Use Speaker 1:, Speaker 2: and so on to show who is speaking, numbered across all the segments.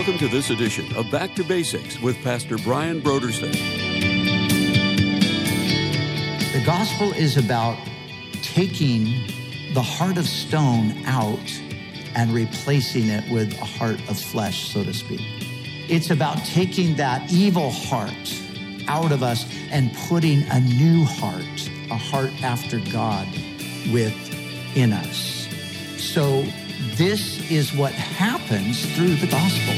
Speaker 1: Welcome to this edition of Back to Basics with Pastor Brian Brodersen.
Speaker 2: The gospel is about taking the heart of stone out and replacing it with a heart of flesh, so to speak. It's about taking that evil heart out of us and putting a new heart, a heart after God, within us. So this is what happens through the gospel.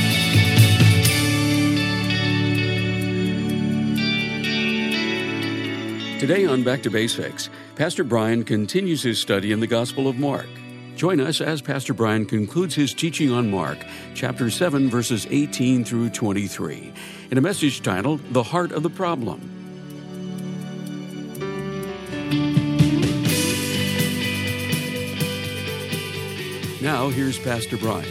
Speaker 1: Today on Back to Basics, Pastor Brian continues his study in the Gospel of Mark. Join us as Pastor Brian concludes his teaching on Mark, chapter 7, verses 18 through 23, in a message titled, The Heart of the Problem. Now, here's Pastor Brian.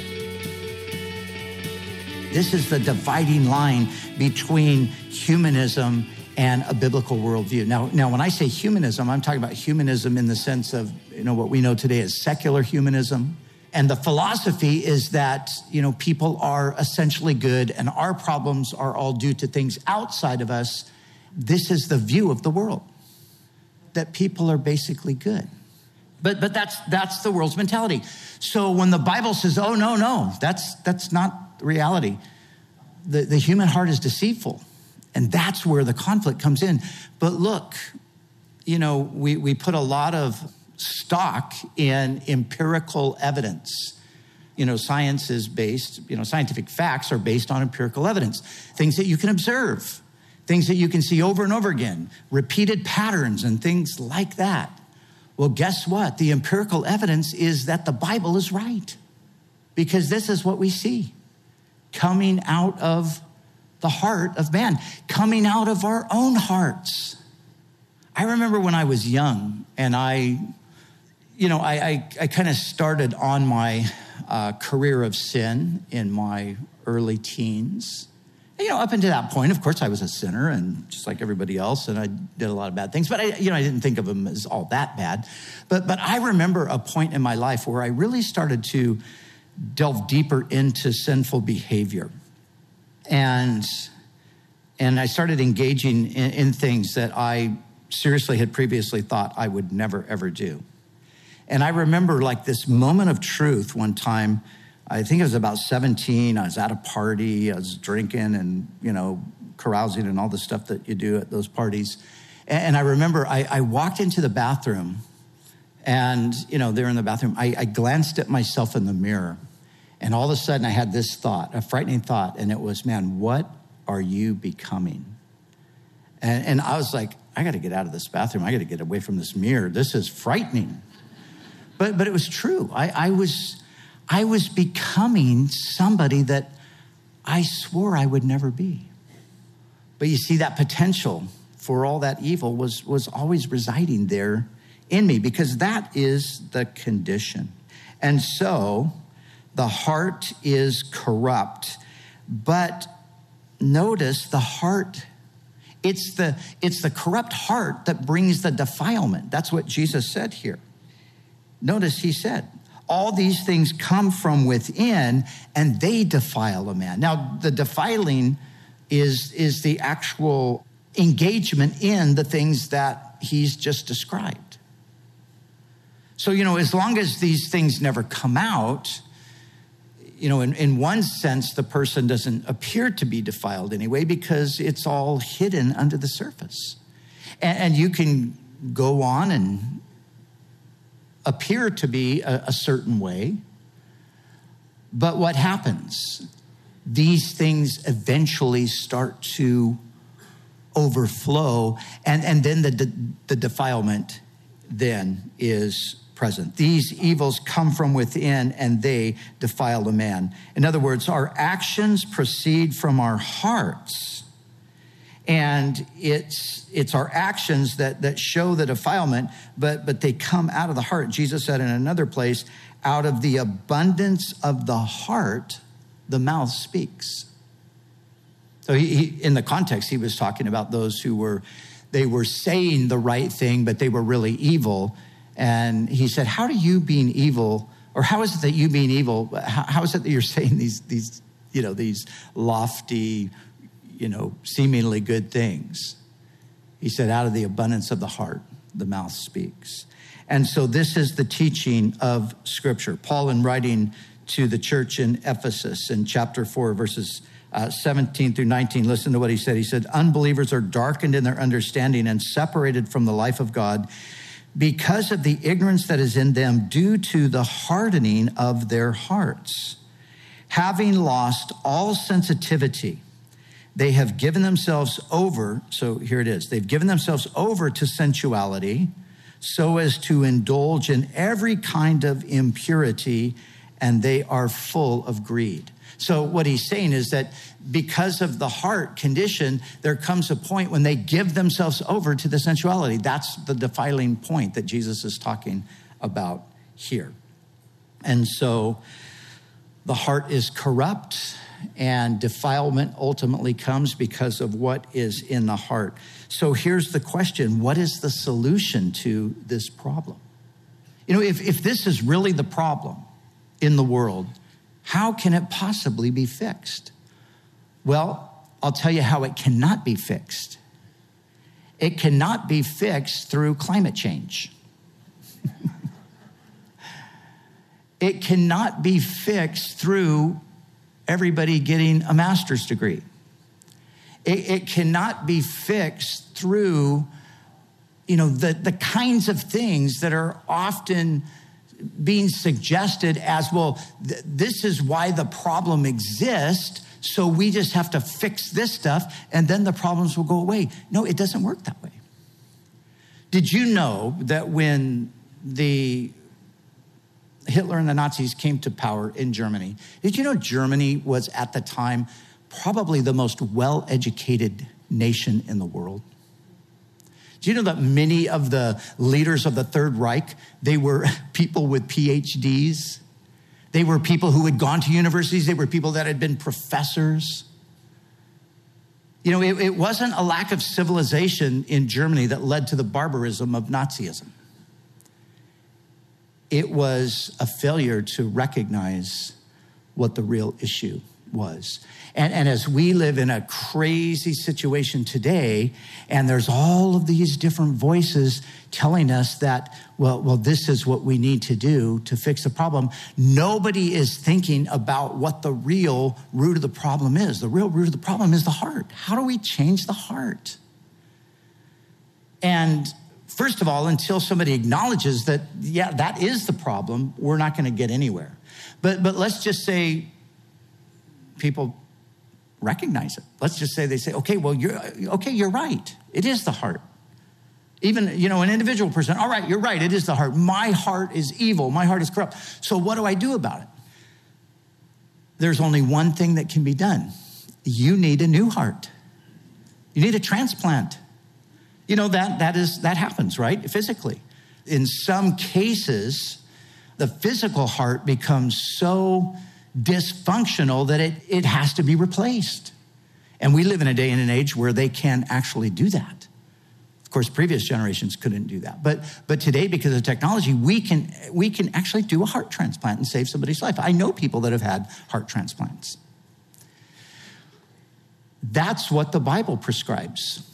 Speaker 2: This is the dividing line between humanism and a biblical worldview. Now, when I say humanism, I'm talking about humanism in the sense of, what we know today as secular humanism. And the philosophy is that, people are essentially good and our problems are all due to things outside of us. This is the view of the world, that people are basically good. But that's the world's mentality. So when the Bible says, oh, no, that's not reality. The human heart is deceitful. And that's where the conflict comes in. But look, we put a lot of stock in empirical evidence. Science is based, scientific facts are based on empirical evidence. Things that you can observe, things that you can see over and over again, repeated patterns and things like that. Well, guess what? The empirical evidence is that the Bible is right. Because this is what we see coming out of the heart of man, coming out of our own hearts. I remember when I was young and I kind of started on my career of sin in my early teens. Up until that point, of course, I was a sinner and just like everybody else, and I did a lot of bad things, but I didn't think of them as all that bad. But I remember a point in my life where I really started to delve deeper into sinful behavior. And I started engaging in things that I seriously had previously thought I would never, ever do. And I remember like this moment of truth one time. I think it was about 17. I was at a party. I was drinking and, carousing and all the stuff that you do at those parties. And I remember I walked into the bathroom and, there in the bathroom, I glanced at myself in the mirror. And all of a sudden I had this thought, a frightening thought. And it was, man, what are you becoming? And I was like, I got to get out of this bathroom. I got to get away from this mirror. This is frightening. But it was true. I was becoming somebody that I swore I would never be. But you see, that potential for all that evil was always residing there in me because that is the condition. And so the heart is corrupt. But notice the heart, it's the corrupt heart that brings the defilement. That's what Jesus said here. Notice he said, all these things come from within and they defile a man. Now, the defiling is the actual engagement in the things that he's just described. So, as long as these things never come out, in one sense, the person doesn't appear to be defiled anyway because it's all hidden under the surface. And you can go on and appear to be a certain way. But what happens? These things eventually start to overflow, and then the defilement then is present. These evils come from within and they defile a man. In other words, our actions proceed from our hearts. And it's our actions that show the defilement, but they come out of the heart. Jesus said in another place, out of the abundance of the heart, the mouth speaks. So he in the context, he was talking about those who were saying the right thing, but they were really evil. And he said, how do you being evil, or how is it that you being evil, how is it that you're saying these these lofty, seemingly good things. He said, out of the abundance of the heart, the mouth speaks. And so this is the teaching of Scripture. Paul, in writing to the church in Ephesus in chapter 4, verses 17 through 19, listen to what he said. He said, unbelievers are darkened in their understanding and separated from the life of God because of the ignorance that is in them due to the hardening of their hearts. Having lost all sensitivity, they have given themselves over. So here it is. They've given themselves over to sensuality so as to indulge in every kind of impurity, and they are full of greed. So what he's saying is that because of the heart condition, there comes a point when they give themselves over to the sensuality. That's the defiling point that Jesus is talking about here. And so the heart is corrupt, and defilement ultimately comes because of what is in the heart. So here's the question: what is the solution to this problem? If this is really the problem in the world, how can it possibly be fixed? Well, I'll tell you how it cannot be fixed. It cannot be fixed through climate change. It cannot be fixed through everybody getting a master's degree. It cannot be fixed through, the kinds of things that are often being suggested as, well, this is why the problem exists, so we just have to fix this stuff and then the problems will go away. No, it doesn't work that way. Did you know that when Hitler and the Nazis came to power in Germany, did you know Germany was at the time probably the most well-educated nation in the world? Do you know that many of the leaders of the Third Reich, they were people with PhDs? They were people who had gone to universities. They were people that had been professors. It wasn't a lack of civilization in Germany that led to the barbarism of Nazism. It was a failure to recognize what the real issue was. And as we live in a crazy situation today, and there's all of these different voices telling us that, well, this is what we need to do to fix the problem, nobody is thinking about what the real root of the problem is. The real root of the problem is the heart. How do we change the heart? And first of all, until somebody acknowledges that, yeah, that is the problem, we're not going to get anywhere. But let's just say people recognize it. Let's just say they say, okay, well, you're right. It is the heart. Even, an individual person, all right, you're right. It is the heart. My heart is evil. My heart is corrupt. So what do I do about it? There's only one thing that can be done. You need a new heart. You need a transplant. That happens, right? Physically. In some cases, the physical heart becomes so dysfunctional that it has to be replaced. And we live in a day and an age where they can actually do that. Of course, previous generations couldn't do that. But today, because of technology, we can actually do a heart transplant and save somebody's life. I know people that have had heart transplants. That's what the Bible prescribes.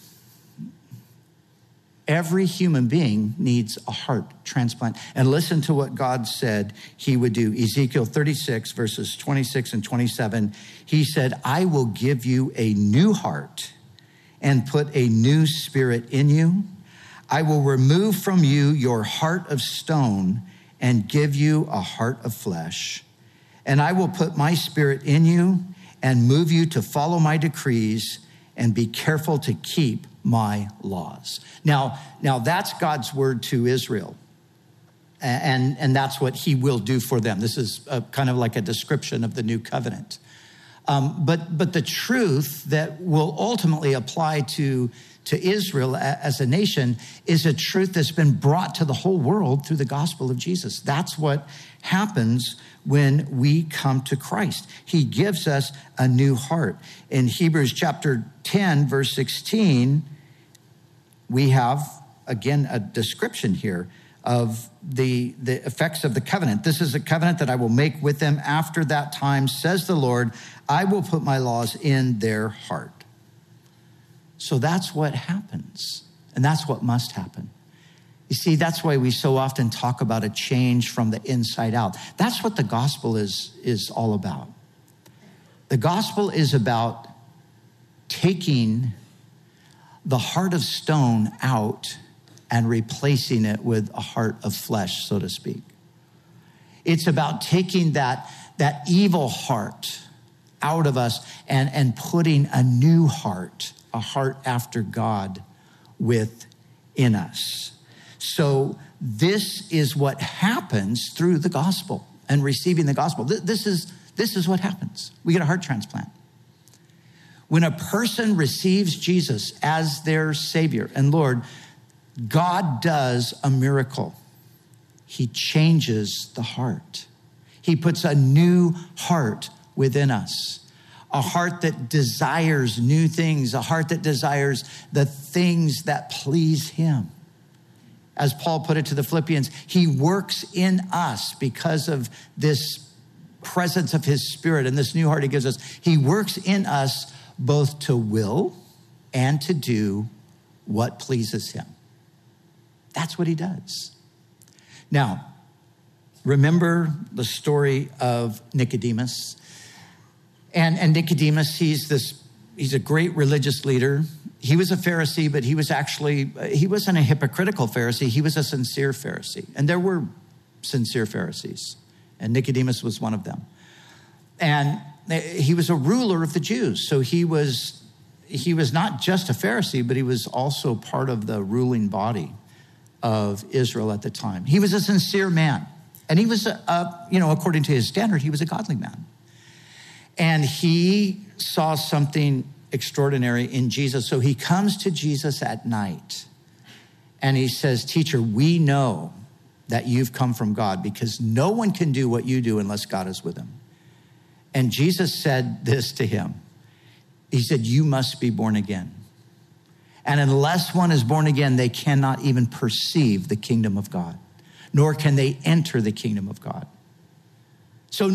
Speaker 2: Every human being needs a heart transplant. And listen to what God said he would do. Ezekiel 36, verses 26 and 27. He said, I will give you a new heart and put a new spirit in you. I will remove from you your heart of stone and give you a heart of flesh. And I will put my spirit in you and move you to follow my decrees and be careful to keep my laws. Now that's God's word to Israel. And that's what he will do for them. This is kind of like a description of the new covenant. But the truth that will ultimately apply to Israel as a nation is a truth that's been brought to the whole world through the gospel of Jesus. That's what happens when we come to Christ. He gives us a new heart. In Hebrews chapter 10, verse 16, we have, again, a description here of the effects of the covenant. This is a covenant that I will make with them after that time, says the Lord. I will put my laws in their heart. So that's what happens. And that's what must happen. You see, that's why we so often talk about a change from the inside out. That's what the gospel is all about. The gospel is about taking the heart of stone out and replacing it with a heart of flesh, so to speak. It's about taking that evil heart out of us and putting a new heart, a heart after God, within us. So this is what happens through the gospel and receiving the gospel. This is what happens. We get a heart transplant. When a person receives Jesus as their Savior and Lord, God does a miracle. He changes the heart. He puts a new heart within us, a heart that desires new things, a heart that desires the things that please him. As Paul put it to the Philippians, he works in us because of this presence of his Spirit and this new heart he gives us. He works in us both to will and to do what pleases him. That's what he does. Now, remember the story of Nicodemus. And Nicodemus, he's a great religious leader. He was a Pharisee, but he wasn't a hypocritical Pharisee. He was a sincere Pharisee. And there were sincere Pharisees. And Nicodemus was one of them. And he was a ruler of the Jews. So he was not just a Pharisee, but he was also part of the ruling body of Israel at the time. He was a sincere man. And he was, according to his standard, he was a godly man. And he saw something extraordinary in Jesus. So he comes to Jesus at night and he says, "Teacher, we know that you've come from God because no one can do what you do unless God is with him." And Jesus said this to him. He said, "You must be born again. And unless one is born again, they cannot even perceive the kingdom of God, nor can they enter the kingdom of God." So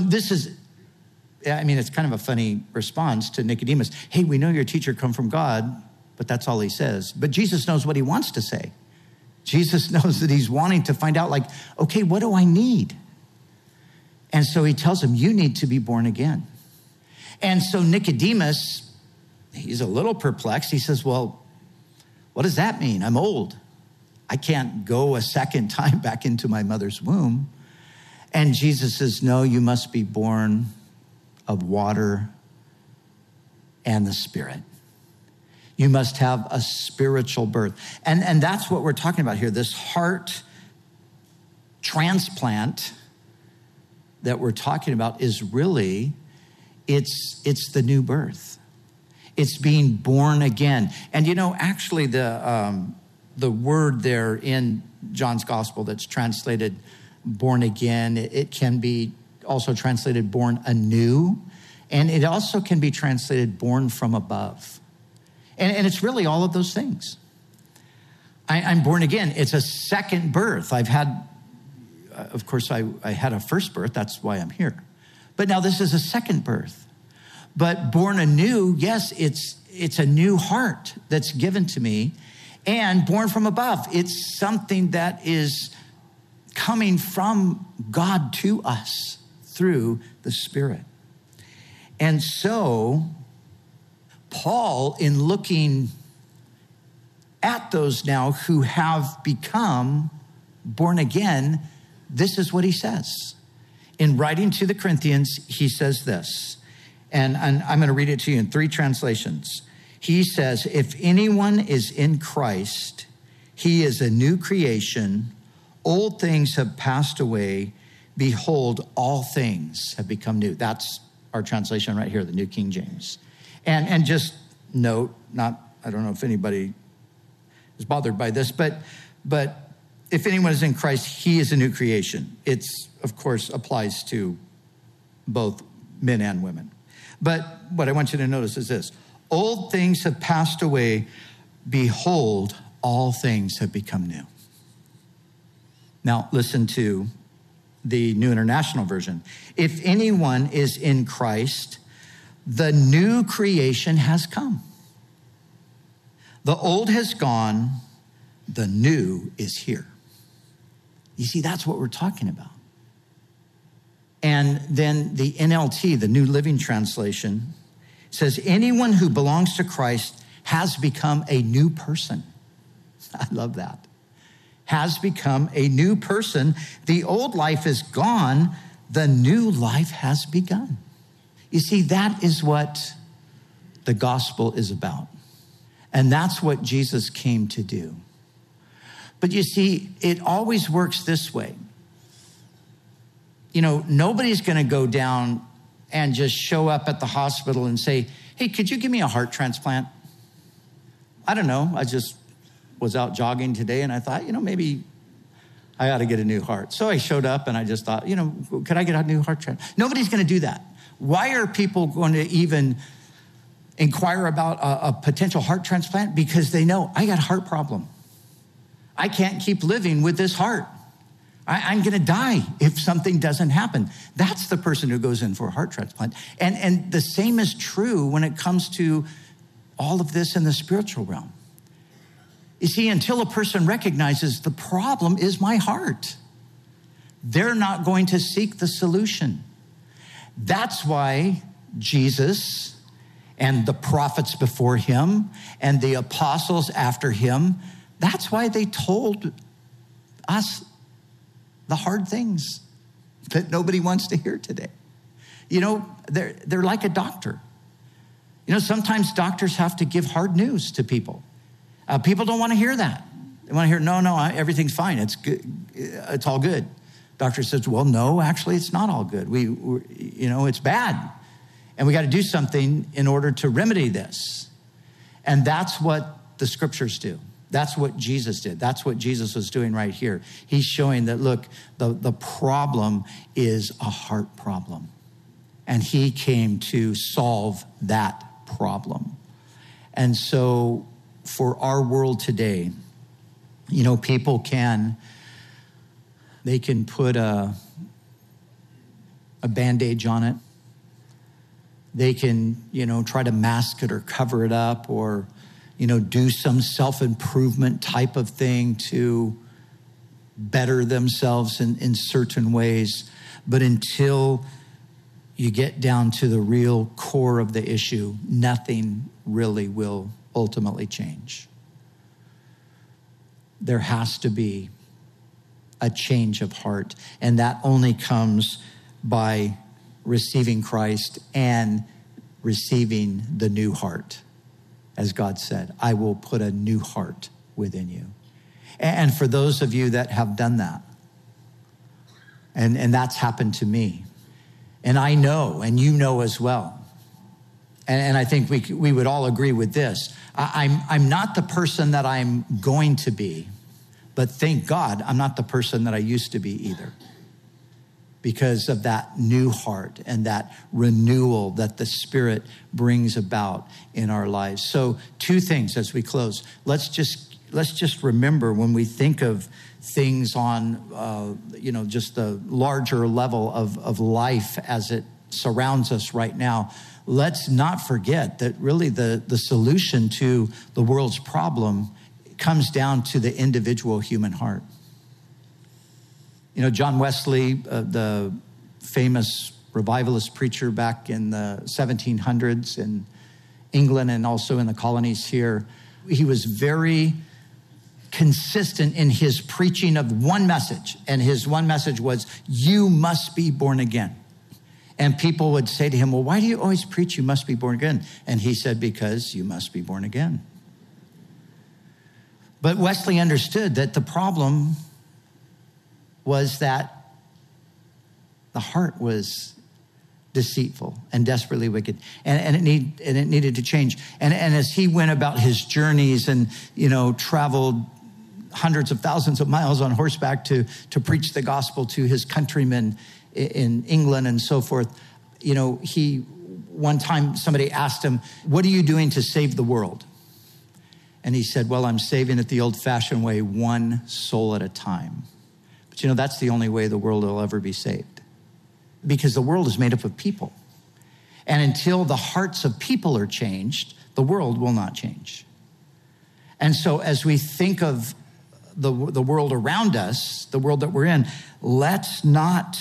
Speaker 2: it's kind of a funny response to Nicodemus. Hey, we know your teacher come from God, but that's all he says. But Jesus knows what he wants to say. Jesus knows that he's wanting to find out, okay, what do I need? And so he tells him, you need to be born again. And so Nicodemus, he's a little perplexed. He says, well, what does that mean? I'm old. I can't go a second time back into my mother's womb. And Jesus says, no, you must be born of water and the Spirit. You must have a spiritual birth. And that's what we're talking about here. This heart transplant that we're talking about is really, it's the new birth. It's being born again. And actually the word there in John's gospel that's translated born again, it can be also translated born anew. And it also can be translated born from above. And it's really all of those things. I'm born again. It's a second birth. I've had, of course, I had a first birth. That's why I'm here. But now this is a second birth. But born anew, yes, it's a new heart that's given to me. And born from above, it's something that is coming from God to us through the Spirit. And so Paul, in looking at those now who have become born again, this is what he says. In writing to the Corinthians, he says this, and I'm going to read it to you in 3 translations. He says, if anyone is in Christ, he is a new creation. Old things have passed away. Behold, all things have become new. That's our translation right here, the New King James. And just note, I don't know if anybody is bothered by this, but if anyone is in Christ, he is a new creation. It's, of course, applies to both men and women. But what I want you to notice is this. Old things have passed away. Behold, all things have become new. Now, listen to the New International Version. If anyone is in Christ, the new creation has come. The old has gone, the new is here. You see, that's what we're talking about. And then the NLT, the New Living Translation, says, anyone who belongs to Christ has become a new person. I love that. Has become a new person. The old life is gone. The new life has begun. You see, that is what the gospel is about. And that's what Jesus came to do. But you see, it always works this way. You know, nobody's going to go down and just show up at the hospital and say, hey, could you give me a heart transplant? I don't know. I just was out jogging today and I thought, maybe I ought to get a new heart. So I showed up and I just thought, could I get a new heart transplant? Nobody's going to do that. Why are people going to even inquire about a potential heart transplant? Because they know I got a heart problem. I can't keep living with this heart. I'm going to die if something doesn't happen. That's the person who goes in for a heart transplant. And the same is true when it comes to all of this in the spiritual realm. You see, until a person recognizes the problem is my heart, they're not going to seek the solution. That's why Jesus and the prophets before him and the apostles after him, that's why they told us the hard things that nobody wants to hear today. They're like a doctor. Sometimes doctors have to give hard news to people. People don't want to hear that. They want to hear, no, everything's fine. It's good. It's all good. Doctor says, well, no, actually, it's not all good. It's bad. And we got to do something in order to remedy this. And that's what the scriptures do. That's what Jesus did. That's what Jesus was doing right here. He's showing that, look, the problem is a heart problem. And he came to solve that problem. And so for our world today, people can put a bandage on it. They can, try to mask it or cover it up or, do some self-improvement type of thing to better themselves in certain ways. But until you get down to the real core of the issue, nothing really will ultimately change. There has to be a change of heart, and that only comes by receiving Christ and receiving the new heart. As God said, I will put a new heart within you. And for those of you that have done that, and that's happened to me, and I know, and you know as well, and I think we would all agree with this, I'm not the person that I'm going to be, but thank God I'm not the person that I used to be either, because of that new heart and that renewal that the Spirit brings about in our lives. So 2 things as we close. Let's just remember when we think of things on, just the larger level of life as it surrounds us right now, let's not forget that really the solution to the world's problem comes down to the individual human heart. John Wesley, the famous revivalist preacher back in the 1700s in England and also in the colonies here, he was very consistent in his preaching of one message. And his one message was, you must be born again. And people would say to him, well, why do you always preach you must be born again? And he said, because you must be born again. But Wesley understood that the problem was that the heart was deceitful and desperately wicked, and it needed to change. And as he went about his journeys and traveled hundreds of thousands of miles on horseback to preach the gospel to his countrymen in England and so forth, one time somebody asked him, "What are you doing to save the world?" And he said, "Well, I'm saving it the old-fashioned way, one soul at a time." But that's the only way the world will ever be saved. Because the world is made up of people. And until the hearts of people are changed, the world will not change. And so as we think of the world around us, the world that we're in, let's not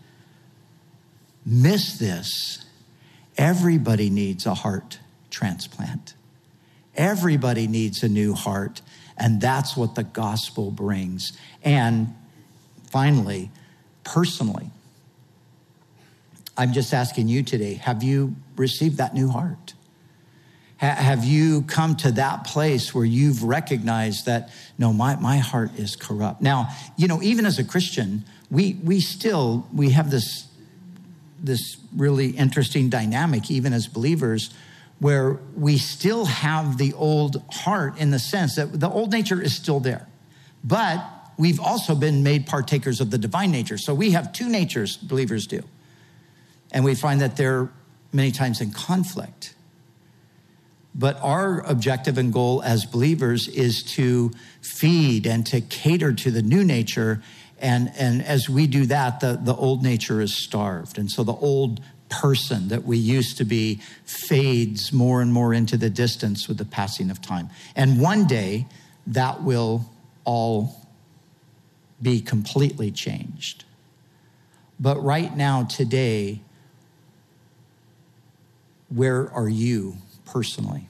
Speaker 2: miss this. Everybody needs a heart transplant. Everybody needs a new heart, and that's what the gospel brings. And finally, personally, I'm just asking you today, have you received that new heart? Have you come to that place where you've recognized that, no, my heart is corrupt? Now, even as a Christian, we have this really interesting dynamic, even as believers, where we still have the old heart in the sense that the old nature is still there. But we've also been made partakers of the divine nature. So we have two natures, believers do. And we find that they're many times in conflict. But our objective and goal as believers is to feed and to cater to the new nature. And as we do that, the old nature is starved. And so the old person that we used to be fades more and more into the distance with the passing of time. And one day, that will all be completely changed. But right now, today, where are you personally?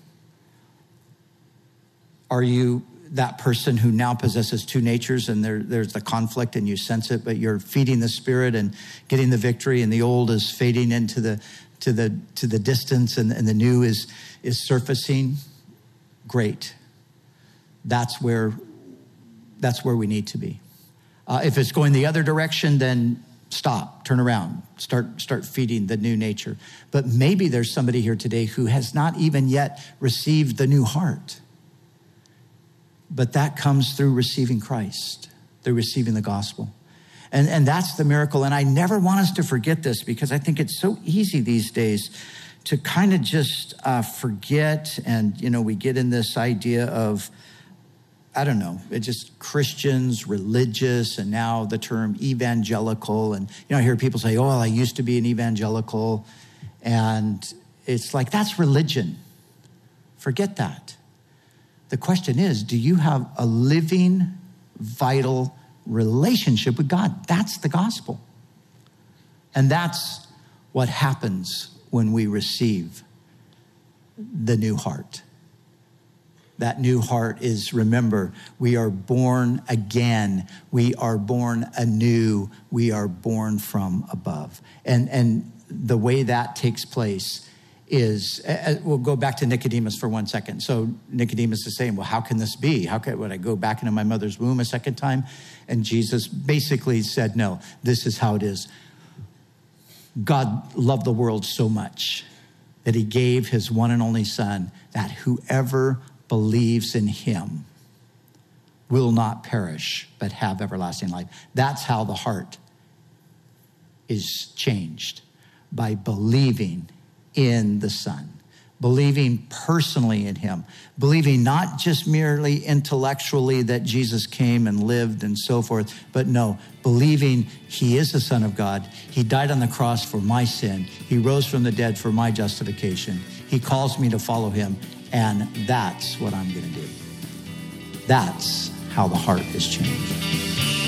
Speaker 2: Are you that person who now possesses two natures and there's the conflict and you sense it, but you're feeding the Spirit and getting the victory, and the old is fading into the distance and the new is surfacing? Great. That's where we need to be. If it's going the other direction, then stop, turn around, start feeding the new nature. But maybe there's somebody here today who has not even yet received the new heart. But that comes through receiving Christ, through receiving the gospel. And that's the miracle. And I never want us to forget this, because I think it's so easy these days to kind of just forget. And, we get in this idea of, I don't know, it's just Christians, religious, and now the term evangelical. And, I hear people say, I used to be an evangelical. And it's like, that's religion. Forget that. The question is, do you have a living, vital relationship with God? That's the gospel. And that's what happens when we receive the new heart. That new heart is, remember, we are born again. We are born anew. We are born from above. And the way that takes place is, we'll go back to Nicodemus for 1 second. So Nicodemus is saying, well, how can this be? Would I go back into my mother's womb a second time? And Jesus basically said, no, this is how it is. God loved the world so much that he gave his one and only Son, that whoever believes in him will not perish, but have everlasting life. That's how the heart is changed, by believing in the Son, believing personally in him, believing not just merely intellectually that Jesus came and lived and so forth, but no, believing he is the Son of God. He died on the cross for my sin. He rose from the dead for my justification. He calls me to follow him, and that's what I'm going to do. That's how the heart is changed.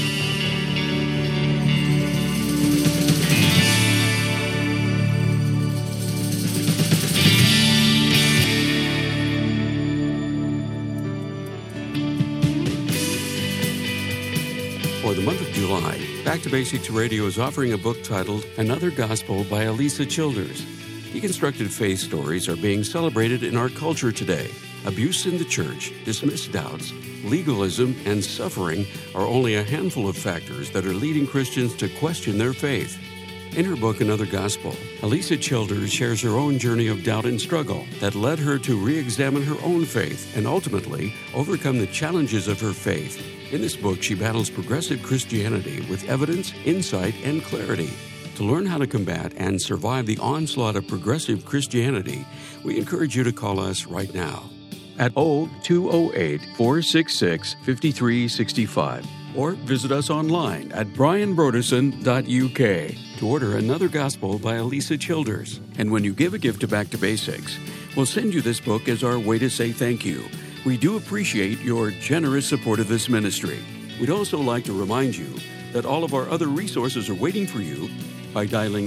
Speaker 1: For the month of July, Back to Basics Radio is offering a book titled Another Gospel by Alisa Childers. Deconstructed faith stories are being celebrated in our culture today. Abuse in the church, dismissed doubts, legalism, and suffering are only a handful of factors that are leading Christians to question their faith. In her book, Another Gospel, Alisa Childers shares her own journey of doubt and struggle that led her to re-examine her own faith and ultimately overcome the challenges of her faith. In this book, she battles progressive Christianity with evidence, insight, and clarity. To learn how to combat and survive the onslaught of progressive Christianity, we encourage you to call us right now at 0208-466-5365. or visit us online at brianbrodesson.uk to order Another Gospel by Elisa Childers. And when you give a gift to Back to Basics, we'll send you this book as our way to say thank you. We do appreciate your generous support of this ministry. We'd also like to remind you that all of our other resources are waiting for you by dialing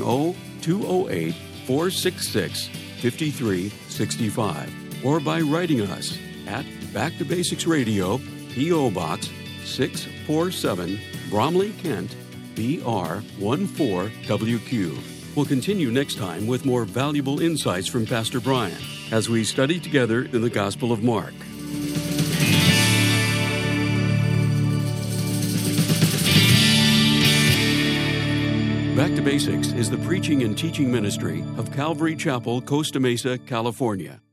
Speaker 1: 0208-466-5365 or by writing us at Back to Basics Radio, P.O. Box 647, Bromley, Kent, BR 14WQ. We'll continue next time with more valuable insights from Pastor Brian as we study together in the Gospel of Mark. Back to Basics is the preaching and teaching ministry of Calvary Chapel, Costa Mesa, California.